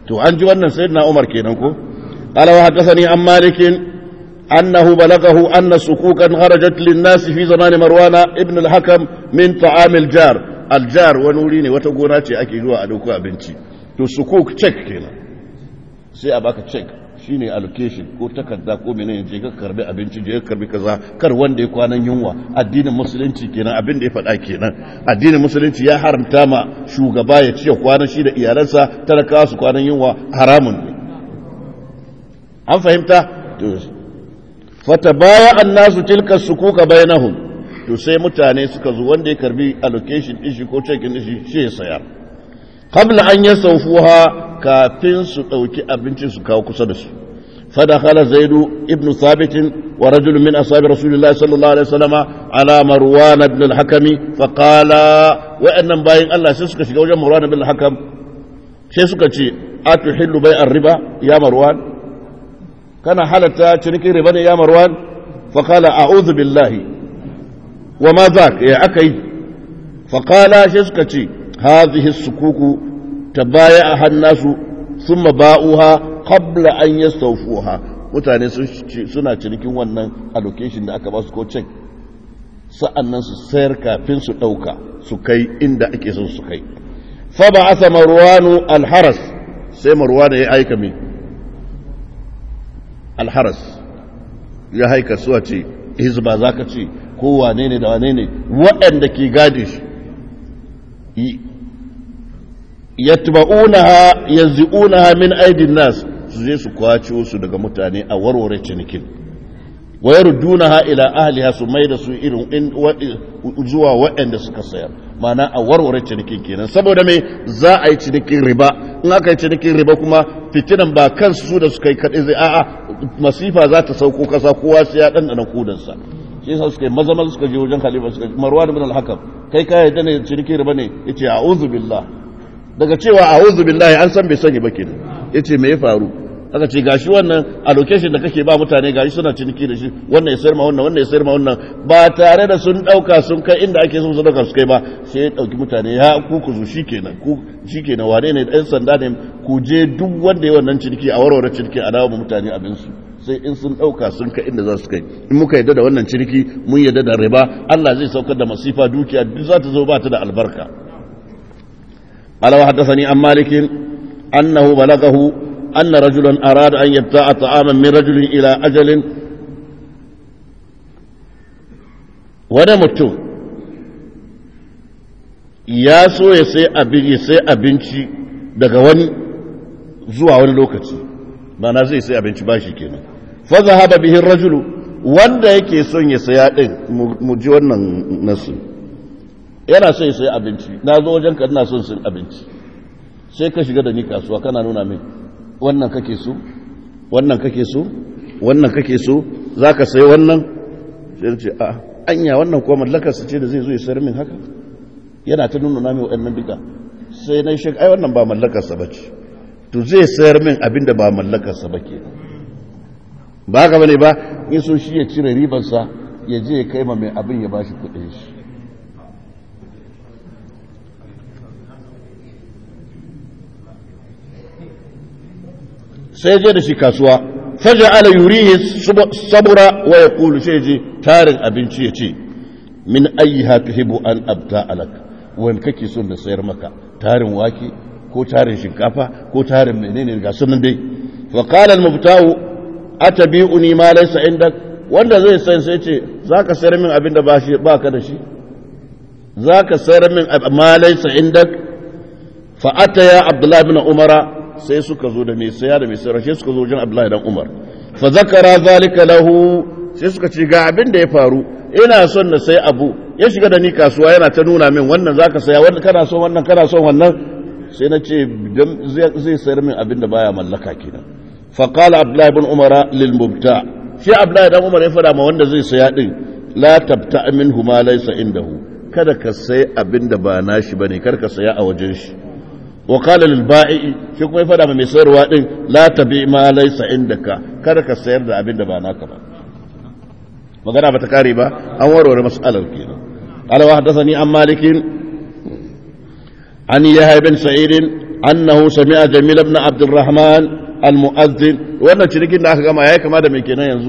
[SPEAKER 1] to an ji wannan sayyidina Umar kenan ko qala wa hadathani an Malik annahu balaghahu anna sukukan kharajat lin-nas fi zaman Marwan ibn al-Hakam min ta'am al-jar al-jar wani wuri ne wata gona ce ake zuwa a dauko abinci to sukuk check kenan sai a baka check shine allocation ko takarda ko menene je ka karbi abinci je ka karbi kaza kar wanda ya kwanan yunwa addinin musulunci kenan abin da ya faɗa kenan addinin musulunci ya haramta ma shugaba ya ci kwanan shi da iyalansa talakawa su kwanan yunwa haramun ne an fahimta to fatabaya annasu tilka sukuka bainahum to sai mutane suka zo wanda ya karbi allocation din shi ko check din shi shi ya sayar qabla an yasawfuha kafin su ɗauki abincin su kawo kusa da su fadakhala zaidu ibn thabit wa rajul min ashabi rasulillahi sallallahu alaihi wasallam ala marwan ibn al-hakami fa qala wa annam bayin Allah sai suka shiga wajen marwan ibn al-hakam sai suka ce atuhillu bai'ar riba ya marwan kana halatta cinikin riba ne ya marwan fa qala a'udhu billahi wa ma zak ya akai fa qala sai suka ce hadhihi as-sukuku تبايعها الناس ثم باؤوها قبل أن يستوفوها mutane suna cinikin wannan allocation da aka ba su ko check sa'annan su sayar kafin su dauka su kai inda ake son su kai fa ba'atha marwanu al-haras sai marwan ya aika me al-haras ya haika su ce hizba zaka ce ko wane ne da wane ne waɗanda ke gadi shi yatba'unaha yanzi'unaha min aidin nas su je su kwace su daga mutane a warware cinikin wa yardunaha ila ahliha su mai da su irin zuwa waɗanda suka sayar mana a warware cinikin kenan saboda me za a yi cinikin riba in aka yi cinikin riba kuma fitinan ba kansu su da suka yi kaɗai zai a'a masifa za ta sauko kasa kowa sai ya ɗanɗana kudansa shi yasa suka yi maza maza suka je wajen khalifa suka Marwan ibn al-Hakam kai ka yarda ne cinikin riba ne yace a'udhu billah daga cewa a'udhu billahi an san bai sani ba kenan yace me ya faru aka ce gashi wannan allocation da kake ba mutane gashi suna ciniki da shi wannan ya sayar ma wannan wannan ya sayar ma wannan ba tare da sun dauka sun kai inda ake so su dauka su kai ba sai ya dauki mutane ya ku ku zo shikenan ku shikenan wane ne dan sanda ne ku je duk wanda ya wannan ciniki a warware ciniki a dawo mutane abin su sai in sun dauka sun kai inda za su kai in muka yadda da wannan ciniki mun yadda da riba Allah zai saukar da masifa dukiya duk za ta zo ba ta da albarka قال وحدثني عن مالك أنه بلغه أن رجلا أراد أن يبتاع طعاما من رجل إلى أجل ونمت ya so ya sai abin ya sai abinci daga wani zuwa wani lokaci ba na zai sai abinci ba shi kenan fa zahaba bihi ar-rajulu wanda yake son ya saya din mu ji wannan nasu yana son ya sai abinci na zo wajen ka ina son sun abinci sai ka shiga da ni kasuwa kana nuna min wannan kake so wannan kake so wannan kake so zaka sai wannan sai ce a anya wannan ko mallakar sa ce da zai zo ya sayar min haka yana ta nuna min wannan duka sai na shi ai wannan ba mallakar sa bace to zai sayar min abinda ba mallakar sa bake ba ga bane ba in so shi ya cire ribar sa ya je ya kai ma mai abin ya bashi kudin shi sai je da shi kasuwa faja'ala yurihi sabura wa yaqulu sai je tarin abinci yace min ayyiha tuhibu an abta alak wani kake son da sayar maka tarin wake ko tarin shinkafa ko tarin menene ga sunan dai fa qala al-mubta'u atabi'uni ma laysa indak wanda zai san sai ce zaka sayar min abinda ba shi baka da shi zaka sayar min ma laysa indak fa ataya abdullah ibn umara sai suka zo da mai saya da mai sayar sai suka zo wajen abdullahi dan umar fa zakara zalika lahu sai suka ce ga abin da ya faru ina son na sai abu ya shiga da ni kasuwa yana ta nuna min wannan zaka saya wannan kana son wannan kana son wannan sai na ce zai sayar min abin da baya mallaka kenan fa qala abdullahi ibn umara lil mubta shi abdullahi dan umar ya fada ma wanda zai saya din la tabta minhu ma laysa indahu kada ka sai abin da ba nashi bane kar ka saya a wajen shi wa qala lil ba'i shi kuma ya fada ma mai sayarwa din la tabi ma laysa indaka kada ka sayar da abin da ba naka ba magana ba ta kare ba an warware mas'alar kenan qala wa hadathani an malik an yahya bin sa'id أنه سمع جميل بن عبد الرحمن المؤذن وانا تشركين دا aka gama yayi kama da me kenan yanzu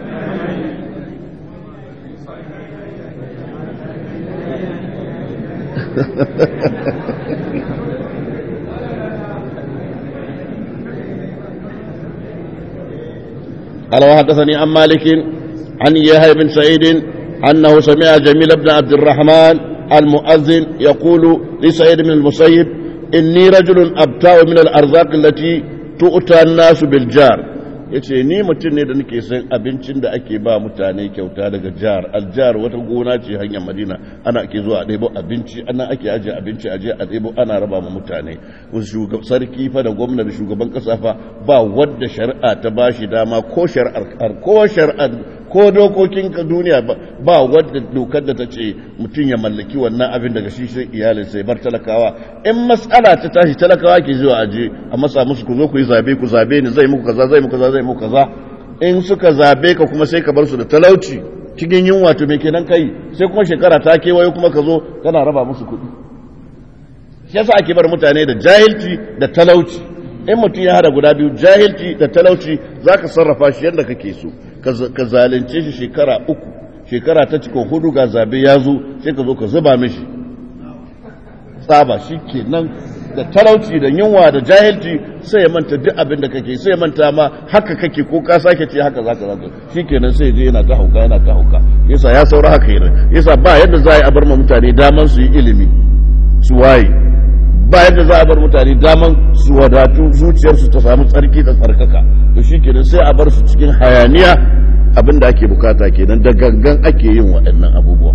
[SPEAKER 1] قال وحدثني عن مالك عن يحيى بن سعيد أنه سمع جميل بن عبد الرحمن المؤذن يقول لسعيد بن المسيب إني رجل أبتاع من الأرزاق التي تؤتى الناس بالجار yace ni mutum ne da nake san abincin da ake ba mutane kyauta daga jar aljar wata gona ce hanyar Madina ana ake zuwa a ɗebo abinci ana ake aje abinci aje a ɗebo ana raba ma mutane shugaban sarki fa da gwamnati shugaban kasa fa ba wadda shari'a ta bashi dama ko shari'ar ko shari'ar ko dokokin duniya ba wadda dokar da ta ce mutum ya mallaki wannan abin daga shi sai iyalin sai bar talakawa in mas'ala ta tashi talakawa ke zuwa aje a masa musu ku zo ku yi zabe ku zabe ni zai muku kaza zai muku kaza zai muku kaza in suka zabe ka kuma sai ka bar su da talauci cikin yunwa to me kenan kai sai kuma shekara ta kewayo kuma ka zo kana raba musu kuɗi shi yasa ake bar mutane da jahilci da talauci in mutum ya hada guda biyu jahilci da talauci zaka sarrafa shi yadda kake so ka zalunce shi shekara uku shekara ta cikin hudu ga zabe ya zo sai ka zo ka zuba mishi tsaba shi ke nan da talauci da yunwa da jahilci sai ya manta duk abin da kake sai ya manta ma haka kake ko ka sake ce haka zaka zaka shi ke nan sai je yana ta hauka yana ta hauka yasa ya saura haka yana yasa ba yadda za a bar ma mutane daman su yi ilimi su waye ba yadda za a bar mutane daman su wadatu zuciyarsu ta samu tsarki da tsarkaka to shi kenan sai a bar su cikin hayaniya abin da ake bukata kenan da gangan ake yin waɗannan abubuwa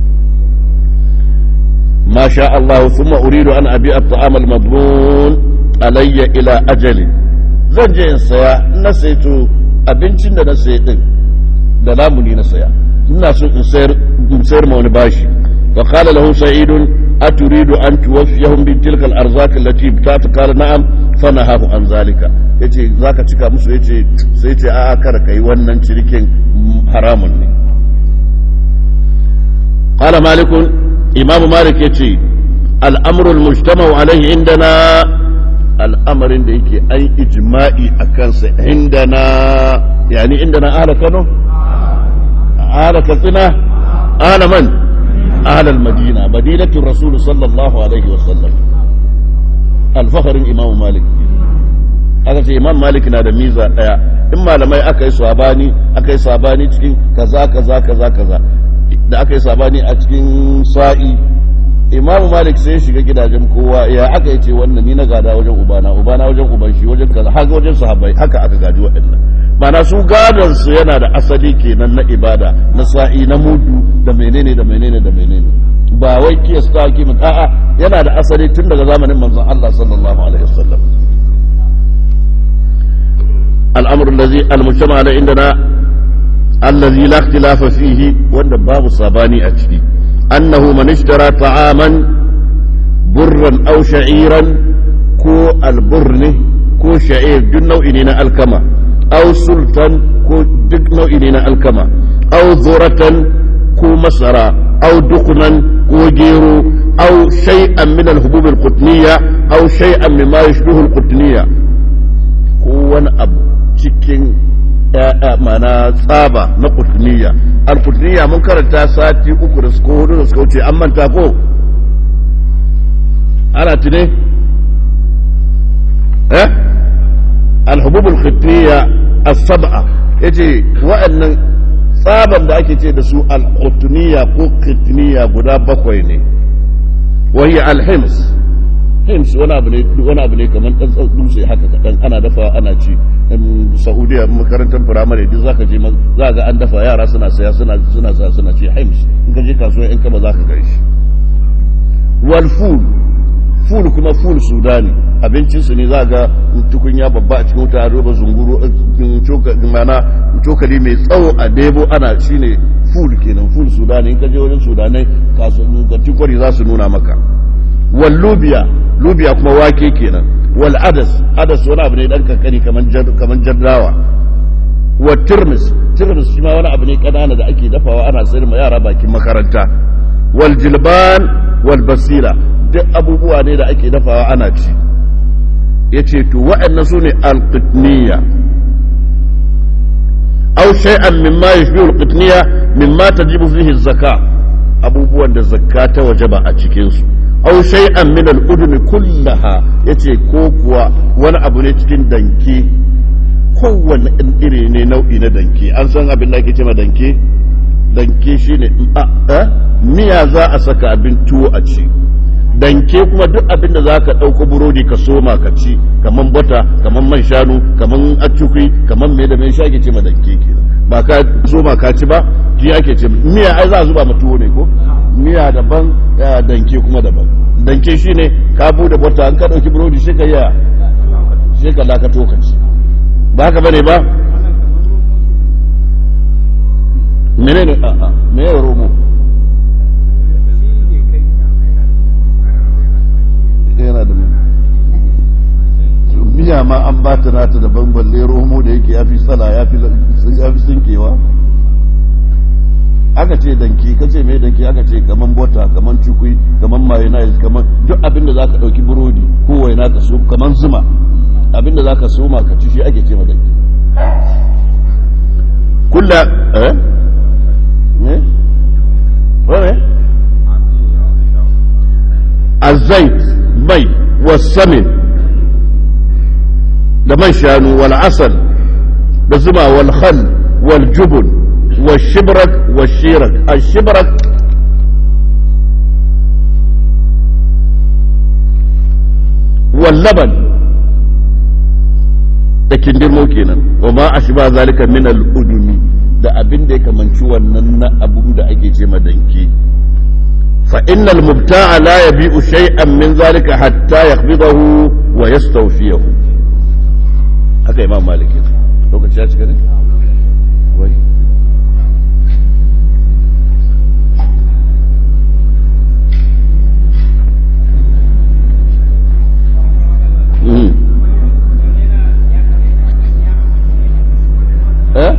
[SPEAKER 1] ma sha Allah thumma uridu an abi at-ta'am al-madmun alayya ila ajali zan je in saya na sai to abincin da na sai din da lamuni na saya ina so in sayar in sayar ma wani bashi fa qala lahu sa'idun aturidu an tuwaffiyahum bi tilka al-arzaq allati bitata qala na'am fa nahahu an zalika yace zaka cika musu yace sai yace a'a kar kai wannan cirikin haramun ne qala malik imam malik yace al-amru al-mujtama'u alayhi indana al'amarin da yake an ijma'i akan sa indana yani indana ahla kano ahla katsina ahla man ahla al-madina madinatu rasul sallallahu alaihi wasallam al-fakhr imam malik aka ce imam malik na da miza daya in malamai aka yi sabani aka yi sabani cikin kaza kaza kaza kaza da aka yi sabani a cikin sa'i imam malik sai ya shiga gidajen kowa ya aka yi ce wannan ni na gada wajen ubana ubana wajen uban shi wajen kaza haka wajen sahabbai haka aka gaji waɗannan mana su gadon su yana da asali kenan na ibada na sa'i na mudu da menene da menene da menene ba wai kiyasta ki mun a'a yana da asali tun daga zamanin manzon Allah sallallahu alaihi wasallam الأمر الذي المجتمع عندنا الذي لا اختلاف فيه وأن باب الصاباني أتفي أنه من اشترى طعاما برا أو شعيرا كو البرن كو شعير جنو إننا الكما أو سلطا كو جنو إننا الكما أو ذرة كو مسرى أو دقنا كو جيرو أو شيئا من الحبوب القطنية أو شيئا مما يشبه القطنية كو أبو cikin mana tsaba na kutuniya al-kutuniya mun karanta sati uku da suka hudu da suka wuce an manta ko ana tune eh al-hubub al-kutuniya as-sab'a yace wa'annan tsaban da ake ce da su al-kutuniya ko kutuniya guda bakwai ne wa hiya al-hims hims wani abu ne wani abu ne kamar dan dutse haka kadan ana dafa ana ci Saudiya makarantar firamare duk zaka je za ga an dafa yara suna saya suna suna saya suna ci hims in ka je kasuwa in ka ba zaka ga shi wal ful ful kuma ful sudani abincin su ne za ga tukunya babba a cikin wuta roba zunguru cokali mana cokali mai tsawo a debo ana shine ful kenan ful sudani in ka je wurin sudanai kasuwa ga tikwari za su nuna maka wal lubiya lubiya kuma wake kenan wal adas adas wani abu ne dan kankani kaman kaman jaddawa wa tirmis tirmis shi ma wani abu ne kanana da ake dafawa ana sayar ma yara bakin makaranta wal jilban wal basira duk abubuwa ne da ake dafawa ana ci yace to wa'annan sune al-qitniya aw shay'an mimma yushbihu al-qitniya mimma tajibu fihi az-zakah abubuwan da zakka ta wajaba a cikin su aw shay'an min al-udum kullaha yace ko kuwa wani abu ne cikin danke kowanne iri ne nau'i na danke an san abin da ake cewa danke danke shine a miya za a saka abin tuwo a ci danke kuma duk abin da za ka ɗauko burodi ka soma ka ci kaman bata kaman man shanu kaman acukui kaman mai da mai sha ake ce ma danke ke ba ka soma ka ci ba ji ake ce miya ai za a zuba ma tuwo ne ko miya daban danke kuma daban danke shine ka bude bata an ka ɗauki burodi sai ka yi sai ka lakato ka ci ba ka bane ba menene a'a me ya romo yana da miya ma an ba ta nata daban balle romo da yake yafi tsala yafi yafi sinkewa aka ce danki kace me danki aka ce kaman bota kaman cukui kaman mayonnaise kaman duk abin da zaka dauki burodi ko waina ka so kaman zuma abin da zaka soma ka ci shi ake ce ma danki kullu eh ne wane الزيت مي والسمن لمن شانو والعسل بالزما والخل والجبن والشبرك والشيرك الشبرك واللبن لكن دير ممكن وما أشبه ذلك من الأدمي da abin da ya kamanci wannan na abu da ake ce madanki فإن المبتاع لا يبيع شيئا من ذلك حتى يقبضه ويستوفيه هذا إمام مالك لو كنت شاهد كده وي ها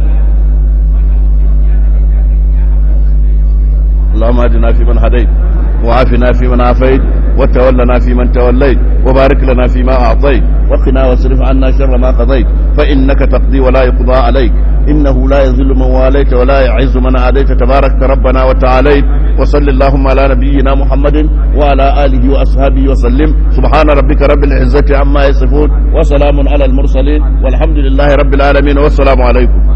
[SPEAKER 1] اللهم اهدنا فيمن هديت وعافنا فيمن عافيت وتولنا فيمن توليت وبارك لنا فيما أعطيت وقنا واصرف عنا شر ما قضيت فإنك تقضي ولا يقضى عليك إنه لا يذل من واليت ولا يعز من عاديت تبارك ربنا وتعاليت وصل اللهم على نبينا محمد وعلى آله وأصحابه وسلم سبحان ربك رب العزة عما يصفون وسلام على المرسلين والحمد لله رب العالمين والسلام عليكم